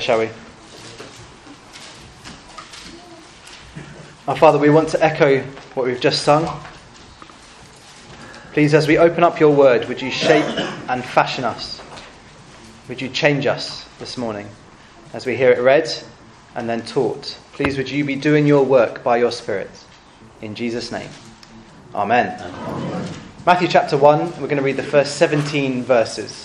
shall we? Our Father, we want to echo what we've just sung. Please, as we open up your word, would you shape and fashion us? Would you change us this morning as we hear it read and then taught? Please, would you be doing your work by your Spirit? In Jesus' name. Amen. Amen. Matthew chapter 1, we're going to read the first 17 verses.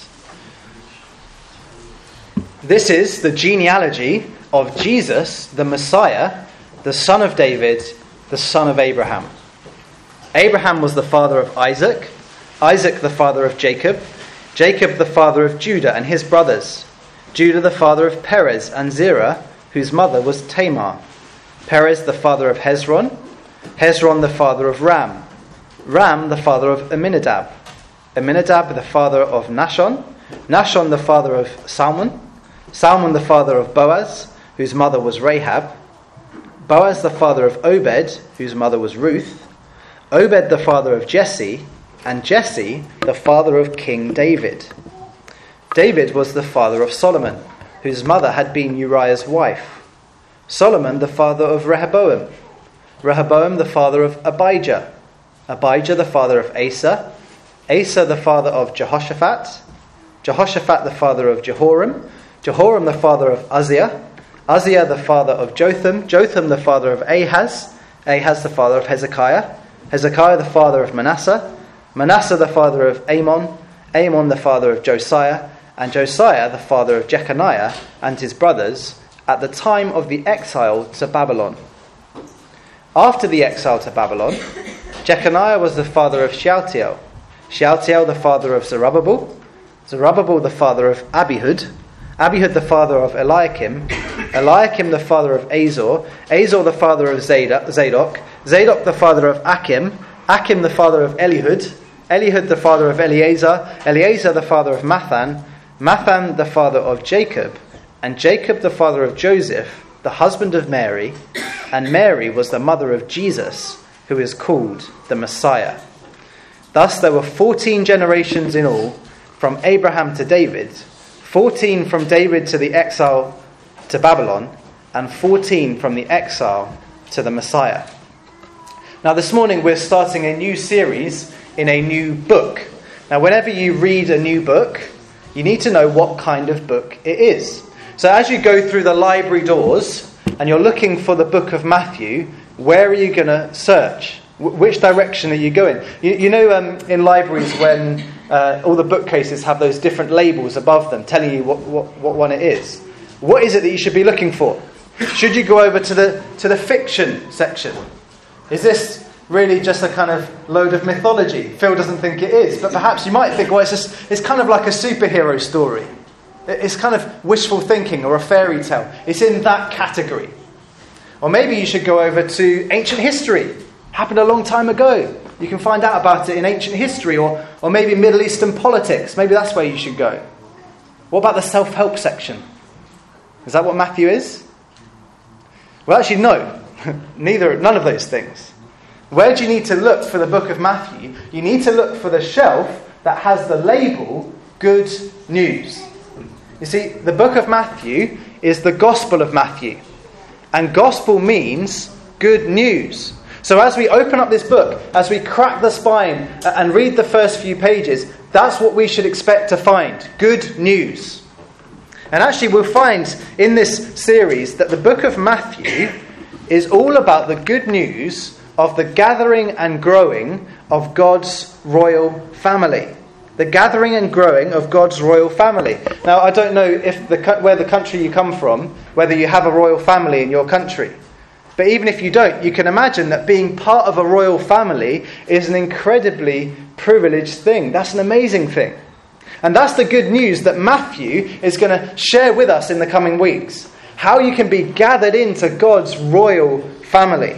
This is the genealogy of Jesus, the Messiah, the son of David, the son of Abraham. Abraham was the father of Isaac, Isaac the father of Jacob, Jacob the father of Judah and his brothers, Judah the father of Perez and Zerah, whose mother was Tamar, Perez the father of Hezron, Hezron the father of Ram, Ram the father of Amminadab, Amminadab the father of Nahshon, Nahshon the father of Salmon, Salmon the father of Boaz, whose mother was Rahab, Boaz the father of Obed, whose mother was Ruth, Obed the father of Jesse, and Jesse the father of King David. David was the father of Solomon, whose mother had been Uriah's wife. Solomon the father of Rehoboam, Rehoboam the father of Abijah, Abijah the father of Asa, Asa the father of Jehoshaphat, Jehoshaphat the father of Jehoram, Jehoram the father of Uzziah, Uzziah the father of Jotham, Jotham the father of Ahaz, Ahaz the father of Hezekiah, Hezekiah the father of Manasseh, Manasseh the father of Amon, Amon the father of Josiah, and Josiah the father of Jeconiah and his brothers at the time of the exile to Babylon. After the exile to Babylon, Jeconiah was the father of Shealtiel, Shealtiel the father of Zerubbabel, Zerubbabel the father of Abihud, Abihud the father of Eliakim, Eliakim the father of Azor, Azor the father of Zadok, Zadok the father of Achim, Achim the father of Elihud, Elihud the father of Eleazar, Eleazar the father of Mathan, Mathan the father of Jacob, and Jacob the father of Joseph, the husband of Mary, and Mary was the mother of Jesus, who is called the Messiah. Thus there were 14 generations in all, from Abraham to David, 14 from David to the exile to Babylon, and 14 from the exile to the Messiah. Now this morning we're starting a new series in a new book. Now whenever you read a new book, you need to know what kind of book it is. So as you go through the library doors and you're looking for the book of Matthew, where are you going to search? Which direction are you going? You know in libraries when all the bookcases have those different labels above them telling you what one it is. What is it that you should be looking for? Should you go over to the fiction section? Is this really just a kind of load of mythology? Phil doesn't think it is, but perhaps you might think, well, it's kind of like a superhero story. It's kind of wishful thinking or a fairy tale. It's in that category. Or maybe you should go over to ancient history. Happened a long time ago. You can find out about it in ancient history, or maybe Middle Eastern politics. Maybe that's where you should go. What about the self-help section? Is that what Matthew is? Well, actually, no. None of those things. Where do you need to look for the book of Matthew? You need to look for the shelf that has the label Good News. You see, the book of Matthew is the Gospel of Matthew. And gospel means good news. So as we open up this book, as we crack the spine and read the first few pages, that's what we should expect to find. Good news. And actually we'll find in this series that the book of Matthew is all about the good news of the gathering and growing of God's royal family. The gathering and growing of God's royal family. Now, I don't know if where the country you come from, whether you have a royal family in your country. But even if you don't, you can imagine that being part of a royal family is an incredibly privileged thing. That's an amazing thing. And that's the good news that Matthew is going to share with us in the coming weeks. How you can be gathered into God's royal family.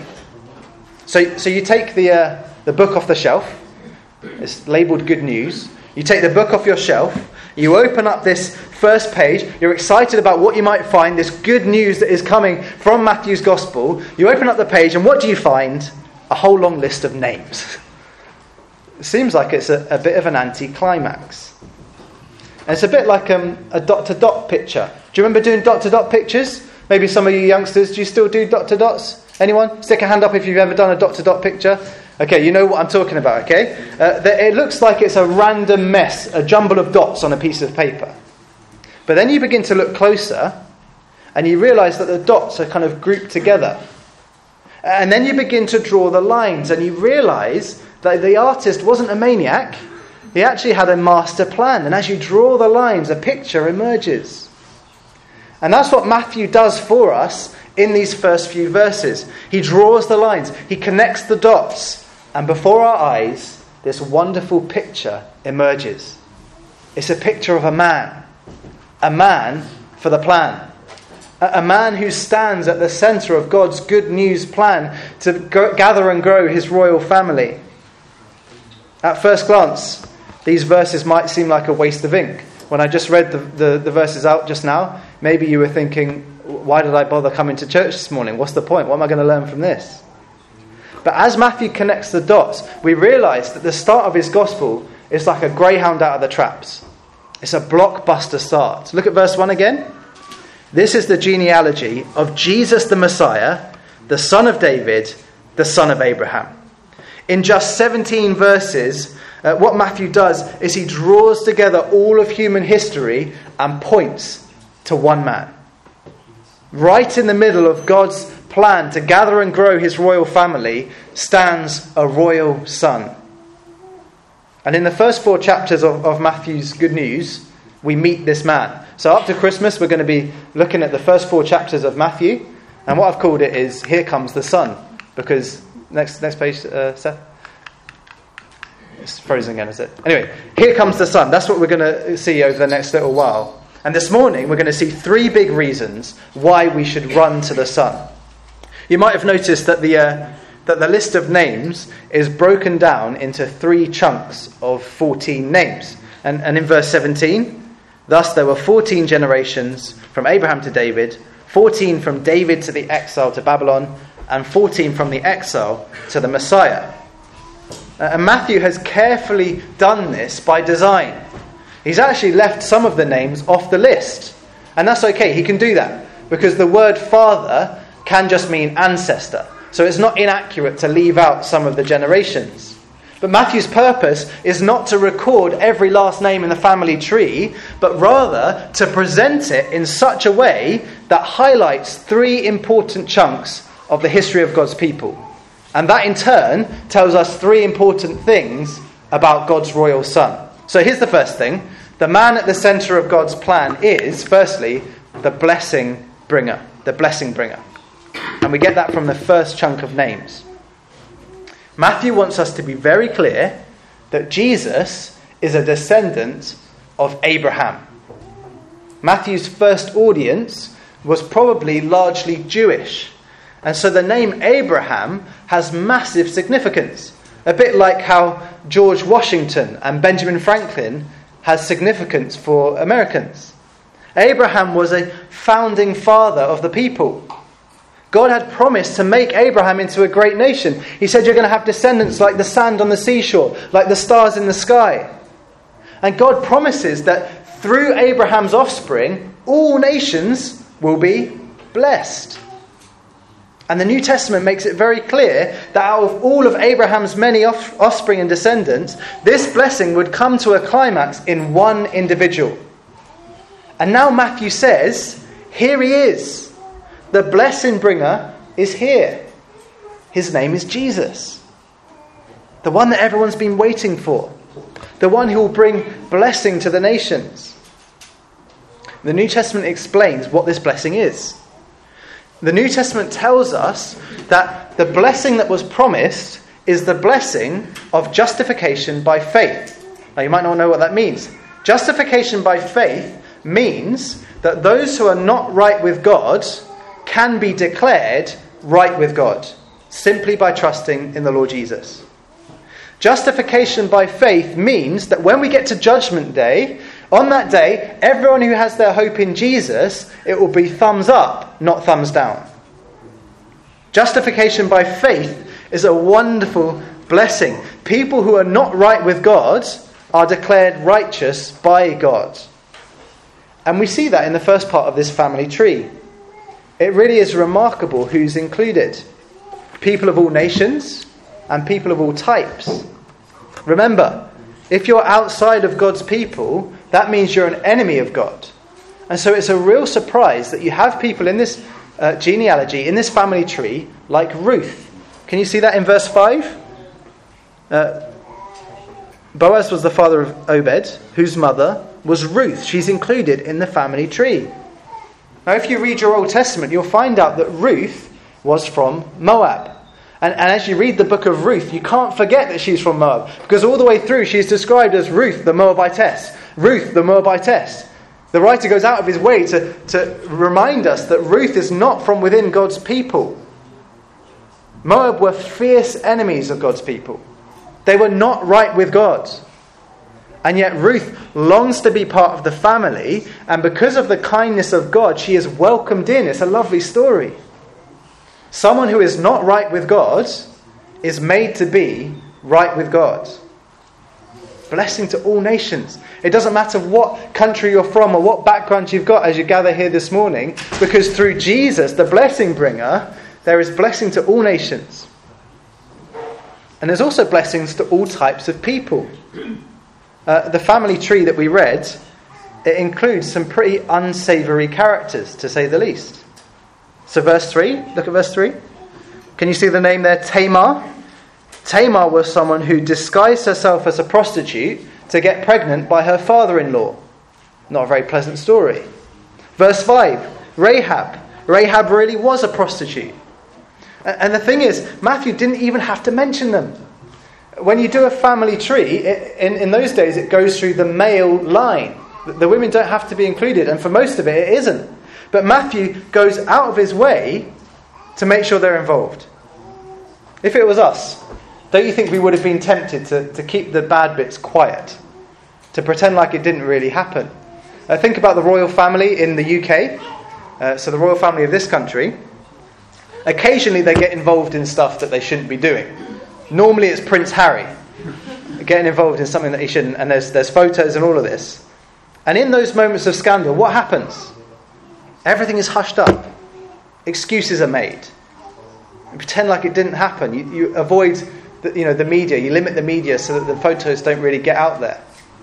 So you take the book off the shelf. It's labelled Good News. You take the book off your shelf. You open up this first page. You're excited about what you might find, this good news that is coming from Matthew's Gospel. You open up the page and what do you find? A whole long list of names. It seems like it's a bit of an anticlimax. And it's a bit like a dot-to-dot picture. Do you remember doing dot-to-dot pictures? Maybe some of you youngsters, do you still do dot-to-dots? Anyone? Stick a hand up if you've ever done a dot-to-dot picture. Okay, you know what I'm talking about, okay? It looks like it's a random mess, a jumble of dots on a piece of paper. But then you begin to look closer, and you realise that the dots are kind of grouped together. And then you begin to draw the lines, and you realise that the artist wasn't a maniac. He actually had a master plan. And as you draw the lines, a picture emerges. And that's what Matthew does for us in these first few verses. He draws the lines. He connects the dots. And before our eyes, this wonderful picture emerges. It's a picture of a man. A man for the plan. A man who stands at the centre of God's good news plan to gather and grow his royal family. At first glance, these verses might seem like a waste of ink. When I just read the verses out just now, maybe you were thinking, why did I bother coming to church this morning? What's the point? What am I going to learn from this? But as Matthew connects the dots, we realise that the start of his gospel is like a greyhound out of the traps. It's a blockbuster start. Look at verse 1 again. This is the genealogy of Jesus the Messiah, the son of David, the son of Abraham. In just 17 verses, what Matthew does is he draws together all of human history and points to one man. Right in the middle of God's plan to gather and grow his royal family stands a royal son. And in the first 4 chapters of Matthew's Good News, we meet this man. So up to Christmas, we're going to be looking at the first 4 chapters of Matthew. And what I've called it is, Here Comes the Son. Because, next page, Seth. It's frozen again, is it? Anyway, here comes the Son. That's what we're going to see over the next little while. And this morning, we're going to see 3 big reasons why we should run to the Son. You might have noticed that the list of names is broken down into 3 chunks of 14 names. And in verse 17, thus there were 14 generations from Abraham to David, 14 from David to the exile to Babylon, and 14 from the exile to the Messiah. And Matthew has carefully done this by design. He's actually left some of the names off the list. And that's okay, he can do that. Because the word father can just mean ancestor. So it's not inaccurate to leave out some of the generations. But Matthew's purpose is not to record every last name in the family tree, but rather to present it in such a way that highlights 3 important chunks of the history of God's people. And that in turn tells us 3 important things about God's royal son. So here's the first thing. The man at the centre of God's plan is, firstly, the blessing bringer. The blessing bringer. And we get that from the first chunk of names. Matthew wants us to be very clear that Jesus is a descendant of Abraham. Matthew's first audience was probably largely Jewish. And so the name Abraham has massive significance. A bit like how George Washington and Benjamin Franklin has significance for Americans. Abraham was a founding father of the people. God had promised to make Abraham into a great nation. He said, you're going to have descendants like the sand on the seashore, like the stars in the sky. And God promises that through Abraham's offspring, all nations will be blessed. And the New Testament makes it very clear that out of all of Abraham's many offspring and descendants, this blessing would come to a climax in one individual. And now Matthew says, here he is. The blessing bringer is here. His name is Jesus. The one that everyone's been waiting for. The one who will bring blessing to the nations. The New Testament explains what this blessing is. The New Testament tells us that the blessing that was promised is the blessing of justification by faith. Now you might not know what that means. Justification by faith means that those who are not right with God can be declared right with God simply by trusting in the Lord Jesus. Justification by faith means that when we get to Judgment Day, on that day, everyone who has their hope in Jesus, it will be thumbs up, not thumbs down. Justification by faith is a wonderful blessing. People who are not right with God are declared righteous by God. And we see that in the first part of this family tree. It really is remarkable who's included. People of all nations and people of all types. Remember, if you're outside of God's people, that means you're an enemy of God. And so it's a real surprise that you have people in this genealogy, in this family tree, like Ruth. Can you see that in verse 5? Boaz was the father of Obed, whose mother was Ruth. She's included in the family tree. Now, if you read your Old Testament, you'll find out that Ruth was from Moab. And as you read the book of Ruth, you can't forget that she's from Moab. Because all the way through, she's described as Ruth the Moabitess. Ruth the Moabitess. The writer goes out of his way to remind us that Ruth is not from within God's people. Moab were fierce enemies of God's people. They were not right with God. And yet Ruth longs to be part of the family, and because of the kindness of God, she is welcomed in. It's a lovely story. Someone who is not right with God is made to be right with God. Blessing to all nations. It doesn't matter what country you're from or what background you've got as you gather here this morning, because through Jesus, the blessing bringer, there is blessing to all nations. And there's also blessings to all types of people. The family tree that we read, it includes some pretty unsavoury characters, to say the least. So verse 3, look at verse 3. Can you see the name there? Tamar. Tamar was someone who disguised herself as a prostitute to get pregnant by her father-in-law. Not a very pleasant story. Verse 5, Rahab. Rahab really was a prostitute. And the thing is, Matthew didn't even have to mention them. When you do a family tree, in those days it goes through the male line. The women don't have to be included, and for most of it, it isn't. But Matthew goes out of his way to make sure they're involved. If it was us, don't you think we would have been tempted to keep the bad bits quiet? To pretend like it didn't really happen? Think about the royal family in the UK. So the royal family of this country. Occasionally they get involved in stuff that they shouldn't be doing. Normally it's Prince Harry getting involved in something that he shouldn't, and there's photos and all of this. And in those moments of scandal, what happens? Everything is hushed up. Excuses are made. You pretend like it didn't happen. You avoid the media. You limit the media so that the photos don't really get out there.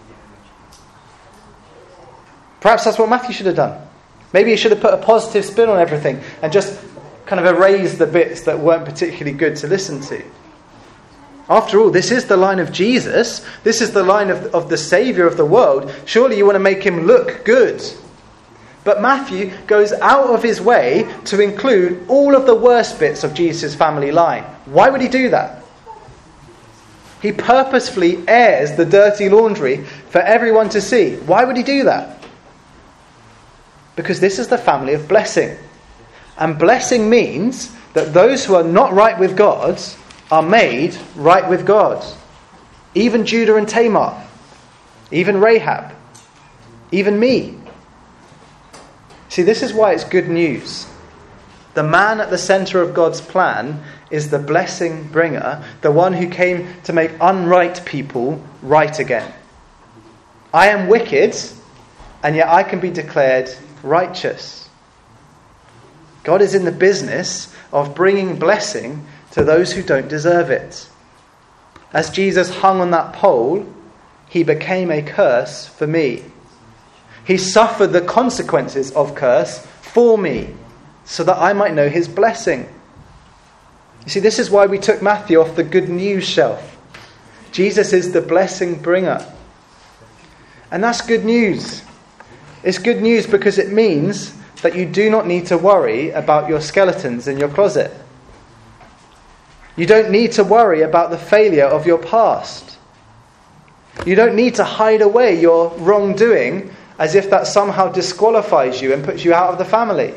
Perhaps that's what Matthew should have done. Maybe he should have put a positive spin on everything and just kind of erased the bits that weren't particularly good to listen to. After all, this is the line of Jesus. This is the line of the Saviour of the world. Surely you want to make him look good. But Matthew goes out of his way to include all of the worst bits of Jesus' family line. Why would he do that? He purposefully airs the dirty laundry for everyone to see. Why would he do that? Because this is the family of blessing. And blessing means that those who are not right with God are made right with God. Even Judah and Tamar. Even Rahab. Even me. See, this is why it's good news. The man at the centre of God's plan is the blessing bringer, the one who came to make unright people right again. I am wicked, and yet I can be declared righteous. God is in the business of bringing blessing to those who don't deserve it. As Jesus hung on that pole, he became a curse for me. He suffered the consequences of curse for me, so that I might know his blessing. You see, this is why we took Matthew off the good news shelf. Jesus is the blessing bringer. And that's good news. It's good news because it means that you do not need to worry about your skeletons in your closet. You don't need to worry about the failure of your past. You don't need to hide away your wrongdoing as if that somehow disqualifies you and puts you out of the family.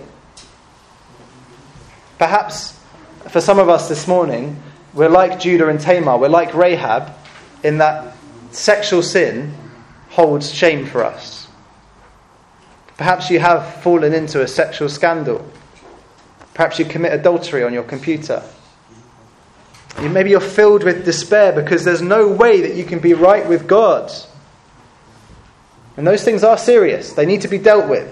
Perhaps for some of us this morning, we're like Judah and Tamar, we're like Rahab, in that sexual sin holds shame for us. Perhaps you have fallen into a sexual scandal. Perhaps you commit adultery on your computer. Maybe you're filled with despair because there's no way that you can be right with God. And those things are serious. They need to be dealt with.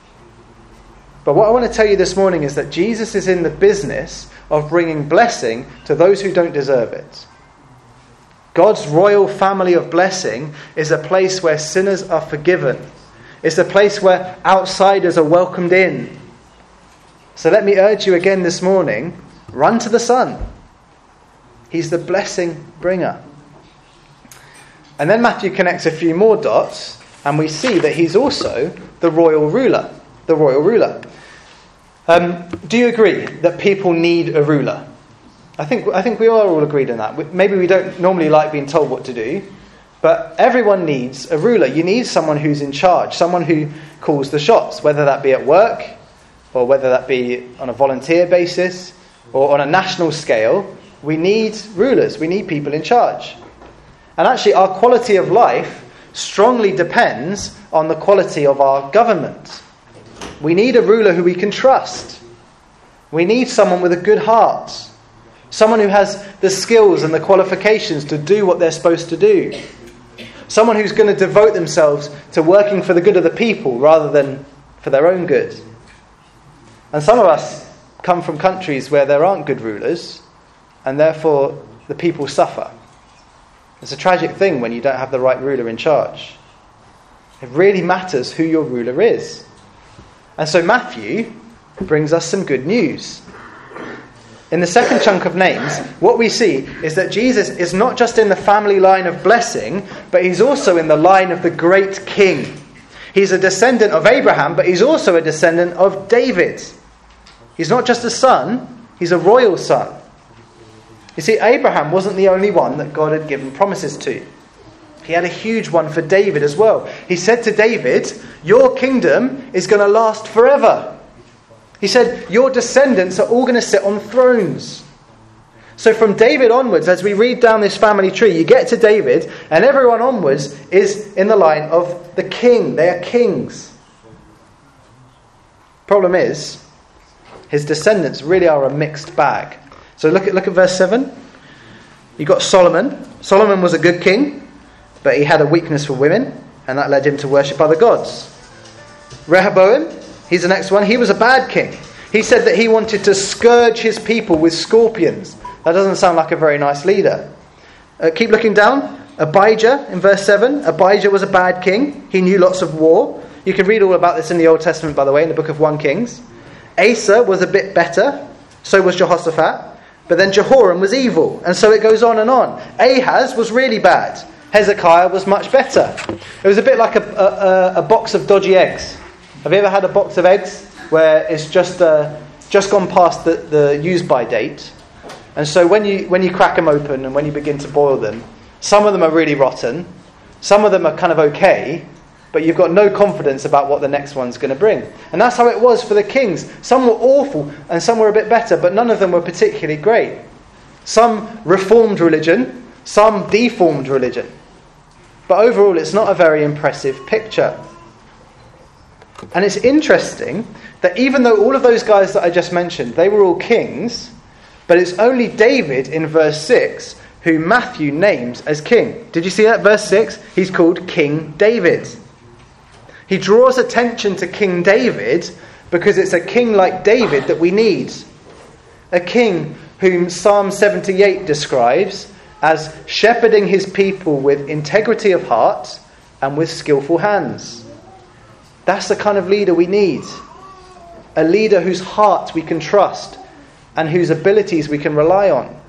But what I want to tell you this morning is that Jesus is in the business of bringing blessing to those who don't deserve it. God's royal family of blessing is a place where sinners are forgiven. It's a place where outsiders are welcomed in. So let me urge you again this morning, run to the Son. He's the blessing bringer. And then Matthew connects a few more dots, and we see that he's also the royal ruler. The royal ruler. Do you agree that people need a ruler? I think we are all agreed on that. Maybe we don't normally like being told what to do, but everyone needs a ruler. You need someone who's in charge, someone who calls the shots, whether that be at work, or whether that be on a volunteer basis, or on a national scale. We need rulers. We need people in charge. And actually, our quality of life strongly depends on the quality of our government. We need a ruler who we can trust. We need someone with a good heart. Someone who has the skills and the qualifications to do what they're supposed to do. Someone who's going to devote themselves to working for the good of the people rather than for their own good. And some of us come from countries where there aren't good rulers, and therefore the people suffer. It's a tragic thing when you don't have the right ruler in charge. It really matters who your ruler is. And so Matthew brings us some good news. In the second chunk of names, what we see is that Jesus is not just in the family line of blessing, but he's also in the line of the great king. He's a descendant of Abraham, but he's also a descendant of David. He's not just a son, he's a royal son. You see, Abraham wasn't the only one that God had given promises to. He had a huge one for David as well. He said to David, your kingdom is going to last forever. He said, your descendants are all going to sit on thrones. So from David onwards, as we read down this family tree, you get to David, and everyone onwards is in the line of the king. They are kings. Problem is, his descendants really are a mixed bag. So look at verse 7. You've got Solomon. Solomon was a good king, but he had a weakness for women, and that led him to worship other gods. Rehoboam, he's the next one. He was a bad king. He said that he wanted to scourge his people with scorpions. That doesn't sound like a very nice leader. Keep looking down. Abijah in verse 7. Abijah was a bad king. He knew lots of war. You can read all about this in the Old Testament, by the way, in the book of 1 Kings. Asa was a bit better. So was Jehoshaphat. But then Jehoram was evil. And so it goes on and on. Ahaz was really bad. Hezekiah was much better. It was a bit like a box of dodgy eggs. Have you ever had a box of eggs where it's just gone past the use-by date? And so when you crack them open and when you begin to boil them, some of them are really rotten, some of them are kind of okay, but you've got no confidence about what the next one's going to bring. And that's how it was for the kings. Some were awful and some were a bit better, but none of them were particularly great. Some reformed religion, some deformed religion. But overall, it's not a very impressive picture. And it's interesting that even though all of those guys that I just mentioned, they were all kings, but it's only David in verse 6 who Matthew names as king. Did you see that? Verse 6, he's called King David. He draws attention to King David because it's a king like David that we need. A king whom Psalm 78 describes as shepherding his people with integrity of heart and with skillful hands. That's the kind of leader we need. A leader whose heart we can trust and whose abilities we can rely on.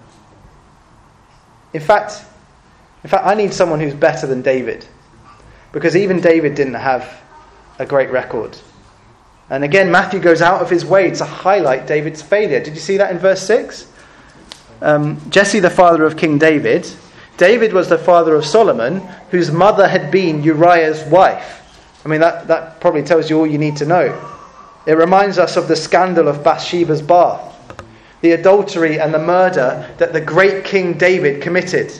In fact, I need someone who's better than David. Because even David didn't have a great record. And again, Matthew goes out of his way to highlight David's failure. Did you see that in verse 6? Jesse, the father of King David. David was the father of Solomon, whose mother had been Uriah's wife. I mean, that probably tells you all you need to know. It reminds us of the scandal of Bathsheba's bath, the adultery and the murder that the great King David committed.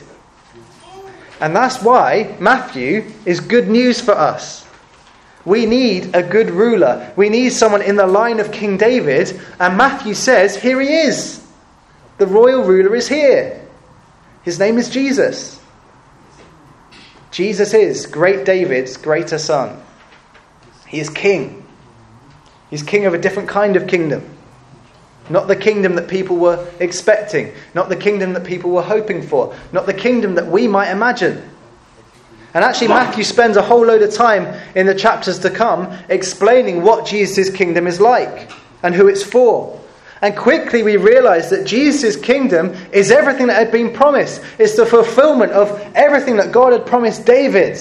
And that's why Matthew is good news for us. We need a good ruler. We need someone in the line of King David. And Matthew says, here he is. The royal ruler is here. His name is Jesus. Jesus is great David's greater son. He is king. He's king of a different kind of kingdom. Not the kingdom that people were expecting. Not the kingdom that people were hoping for. Not the kingdom that we might imagine. And actually Matthew spends a whole load of time in the chapters to come explaining what Jesus' kingdom is like and who it's for. And quickly we realise that Jesus' kingdom is everything that had been promised. It's the fulfilment of everything that God had promised David.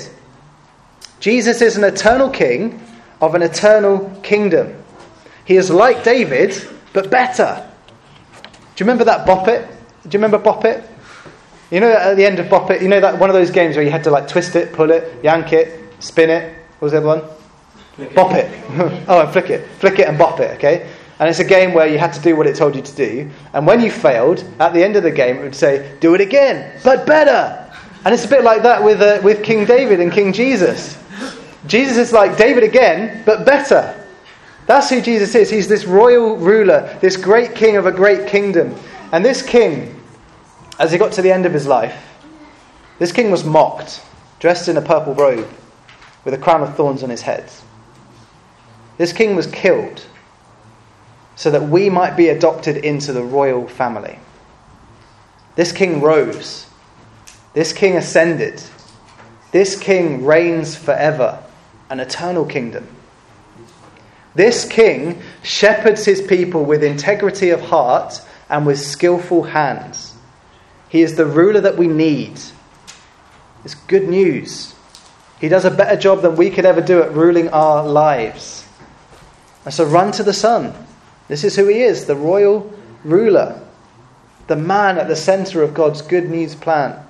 Jesus is an eternal king of an eternal kingdom. He is like David, but better. Do you remember that Bop It? Do you remember Bop It? You know at the end of Bop It, you know that one of those games where you had to like twist it, pull it, yank it, spin it. What was the other one? Bop It. Oh, and flick it. Flick it and bop it, okay? And it's a game where you had to do what it told you to do. And when you failed, at the end of the game, it would say, do it again, but better. And it's a bit like that with King David and King Jesus. Jesus is like David again, but better. That's who Jesus is. He's this royal ruler, this great king of a great kingdom. And this king, as he got to the end of his life, this king was mocked, dressed in a purple robe, with a crown of thorns on his head. This king was killed so that we might be adopted into the royal family. This king rose. This king ascended. This king reigns forever, an eternal kingdom. This king shepherds his people with integrity of heart and with skillful hands. He is the ruler that we need. It's good news. He does a better job than we could ever do at ruling our lives. And so run to the Son. This is who he is, the royal ruler, the man at the centre of God's good news plan.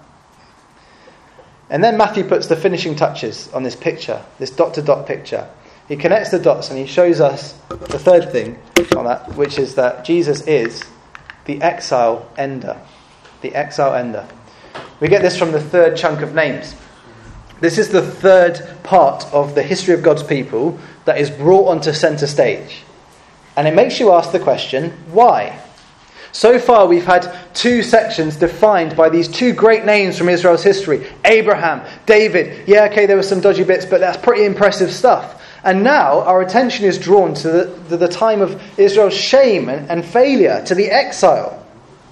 And then Matthew puts the finishing touches on this picture, this dot-to-dot picture. He connects the dots and he shows us the third thing on that, which is that Jesus is the exile ender. The exile ender. We get this from the third chunk of names. This is the third part of the history of God's people that is brought onto centre stage. And it makes you ask the question, why? So far we've had two sections defined by these two great names from Israel's history. Abraham, David. Yeah, okay, there were some dodgy bits, but that's pretty impressive stuff. And now our attention is drawn to the time of Israel's shame and failure, to the exile.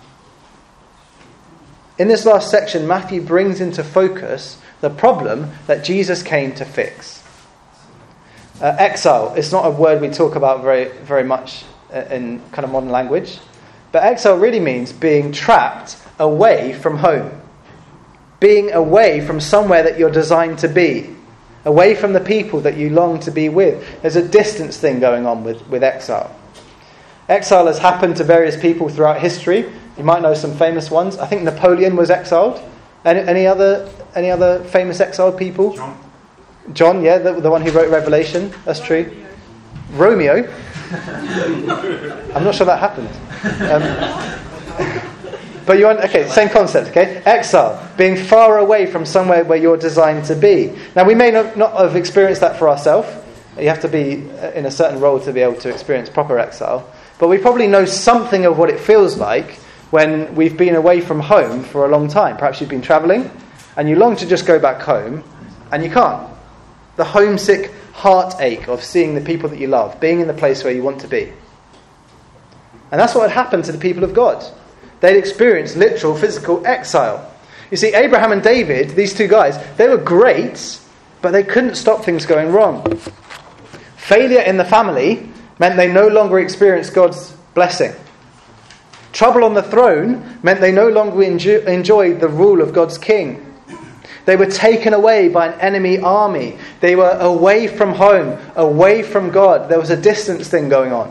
In this last section, Matthew brings into focus the problem that Jesus came to fix. Exile, it's not a word we talk about very, very much in kind of modern language. But exile really means being trapped away from home. Being away from somewhere that you're designed to be. Away from the people that you long to be with. There's a distance thing going on with exile. Exile has happened to various people throughout history. You might know some famous ones. I think Napoleon was exiled. Any other famous exiled people? John, yeah, the one who wrote Revelation. That's true. Romeo. I'm not sure that happened. But you're okay. Same concept. Okay, exile, being far away from somewhere where you're designed to be. Now we may not have experienced that for ourselves. You have to be in a certain role to be able to experience proper exile. But we probably know something of what it feels like when we've been away from home for a long time. Perhaps you've been travelling and you long to just go back home and you can't. The homesick heartache of seeing the people that you love, being in the place where you want to be. And that's what had happened to the people of God. They'd experienced literal physical exile. You see, Abraham and David, these two guys, they were great, but they couldn't stop things going wrong. Failure in the family meant they no longer experienced God's blessing. Trouble on the throne meant they no longer enjoyed the rule of God's king. They were taken away by an enemy army. They were away from home, away from God. There was a distance thing going on.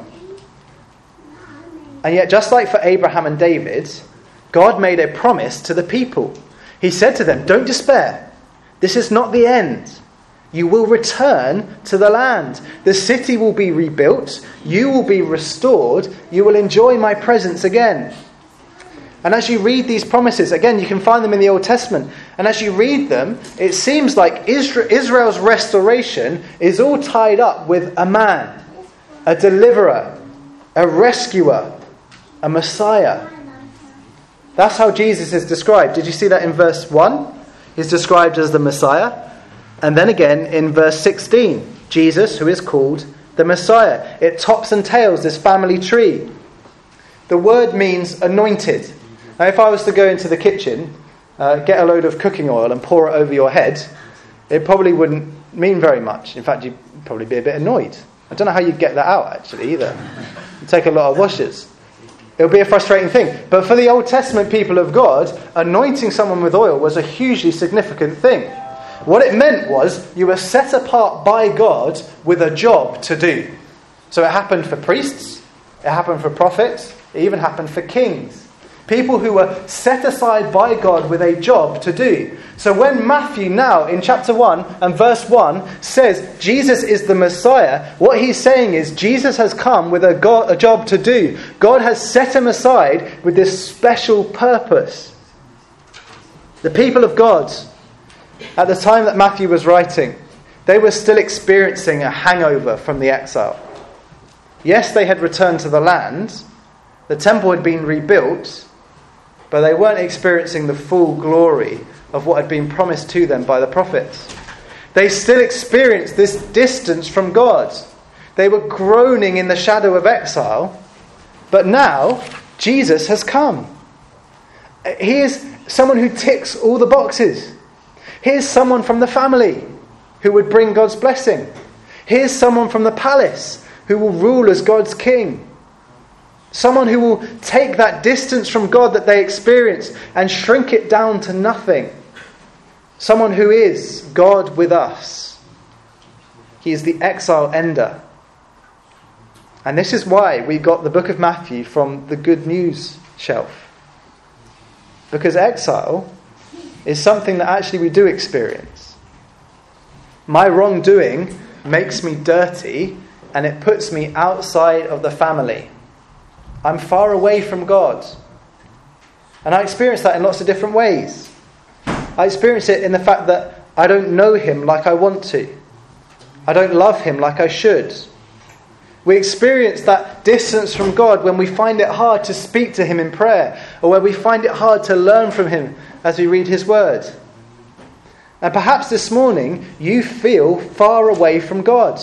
And yet, just like for Abraham and David, God made a promise to the people. He said to them, don't despair. This is not the end. You will return to the land. The city will be rebuilt. You will be restored. You will enjoy my presence again. And as you read these promises, again, you can find them in the Old Testament. And as you read them, it seems like Israel's restoration is all tied up with a man, a deliverer, a rescuer, a Messiah. That's how Jesus is described. Did you see that in verse 1? He's described as the Messiah. And then again in verse 16, Jesus, who is called the Messiah. It tops and tails this family tree. The word means anointed. Now, if I was to go into the kitchen, get a load of cooking oil and pour it over your head, it probably wouldn't mean very much. In fact, you'd probably be a bit annoyed. I don't know how you'd get that out, actually, either. It'd take a lot of washes. It would be a frustrating thing. But for the Old Testament people of God, anointing someone with oil was a hugely significant thing. What it meant was you were set apart by God with a job to do. So it happened for priests, it happened for prophets, it even happened for kings. People who were set aside by God with a job to do. So when Matthew now in chapter 1 and verse 1 says Jesus is the Messiah, what he's saying is Jesus has come with a job to do. God has set him aside with this special purpose. The people of God, at the time that Matthew was writing, they were still experiencing a hangover from the exile. Yes, they had returned to the land. The temple had been rebuilt. But they weren't experiencing the full glory of what had been promised to them by the prophets. They still experienced this distance from God. They were groaning in the shadow of exile. But now, Jesus has come. He is someone who ticks all the boxes. Here's someone from the family who would bring God's blessing. Here's someone from the palace who will rule as God's king. Someone who will take that distance from God that they experience and shrink it down to nothing. Someone who is God with us. He is the exile ender. And this is why we got the book of Matthew from the good news shelf. Because exile is something that actually we do experience. My wrongdoing makes me dirty and it puts me outside of the family. I'm far away from God. And I experience that in lots of different ways. I experience it in the fact that I don't know him like I want to. I don't love him like I should. We experience that distance from God when we find it hard to speak to him in prayer, or when we find it hard to learn from him as we read his word. And perhaps this morning you feel far away from God.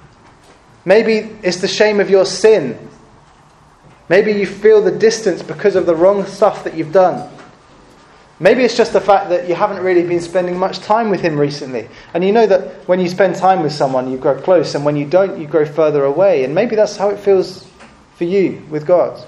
Maybe it's the shame of your sin. Maybe you feel the distance because of the wrong stuff that you've done. Maybe it's just the fact that you haven't really been spending much time with him recently. And you know that when you spend time with someone, you grow close. And when you don't, you grow further away. And maybe that's how it feels for you with God.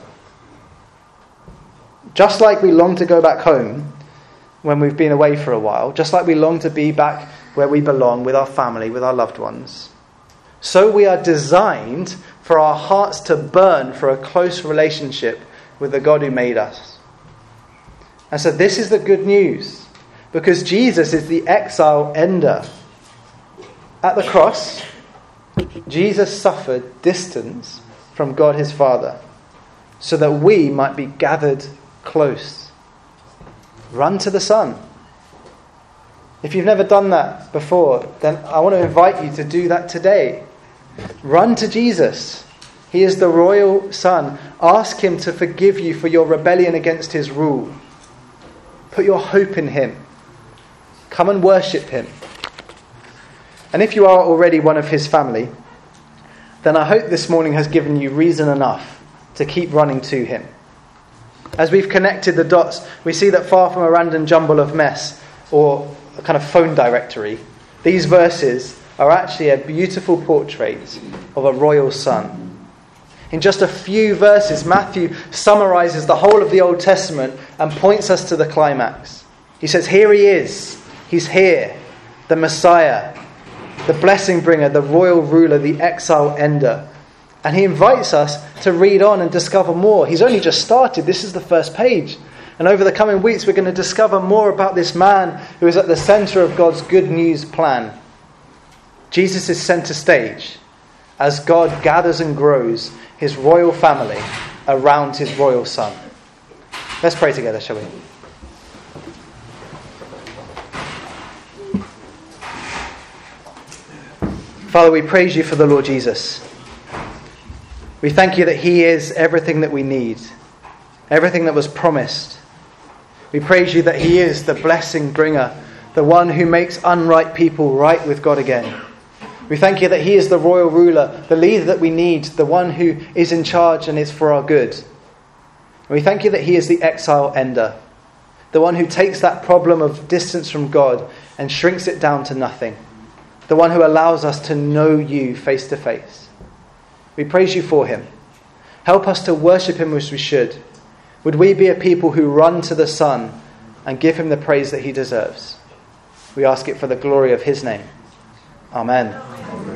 Just like we long to go back home when we've been away for a while. Just like we long to be back where we belong with our family, with our loved ones. So we are designed for our hearts to burn for a close relationship with the God who made us. And so this is the good news, because Jesus is the exile ender. At the cross, Jesus suffered distance from God his Father, so that we might be gathered close. Run to the Son. If you've never done that before, then I want to invite you to do that today. Run to Jesus. He is the royal Son. Ask him to forgive you for your rebellion against his rule. Put your hope in him. Come and worship him. And if you are already one of his family, then I hope this morning has given you reason enough to keep running to him. As we've connected the dots, we see that far from a random jumble of mess or a kind of phone directory, these verses are actually a beautiful portrait of a royal son. In just a few verses, Matthew summarizes the whole of the Old Testament and points us to the climax. He says, here he is. He's here. The Messiah, the blessing bringer, the royal ruler, the exile ender. And he invites us to read on and discover more. He's only just started. This is the first page. And over the coming weeks, we're going to discover more about this man who is at the center of God's good news plan. Jesus is center stage as God gathers and grows his royal family around his royal son. Let's pray together, shall we? Father, we praise you for the Lord Jesus. We thank you that he is everything that we need, everything that was promised. We praise you that he is the blessing bringer, the one who makes unright people right with God again. We thank you that he is the royal ruler, the leader that we need, the one who is in charge and is for our good. And we thank you that he is the exile ender, the one who takes that problem of distance from God and shrinks it down to nothing, the one who allows us to know you face to face. We praise you for him. Help us to worship him as we should. Would we be a people who run to the Son and give him the praise that he deserves? We ask it for the glory of his name. Amen.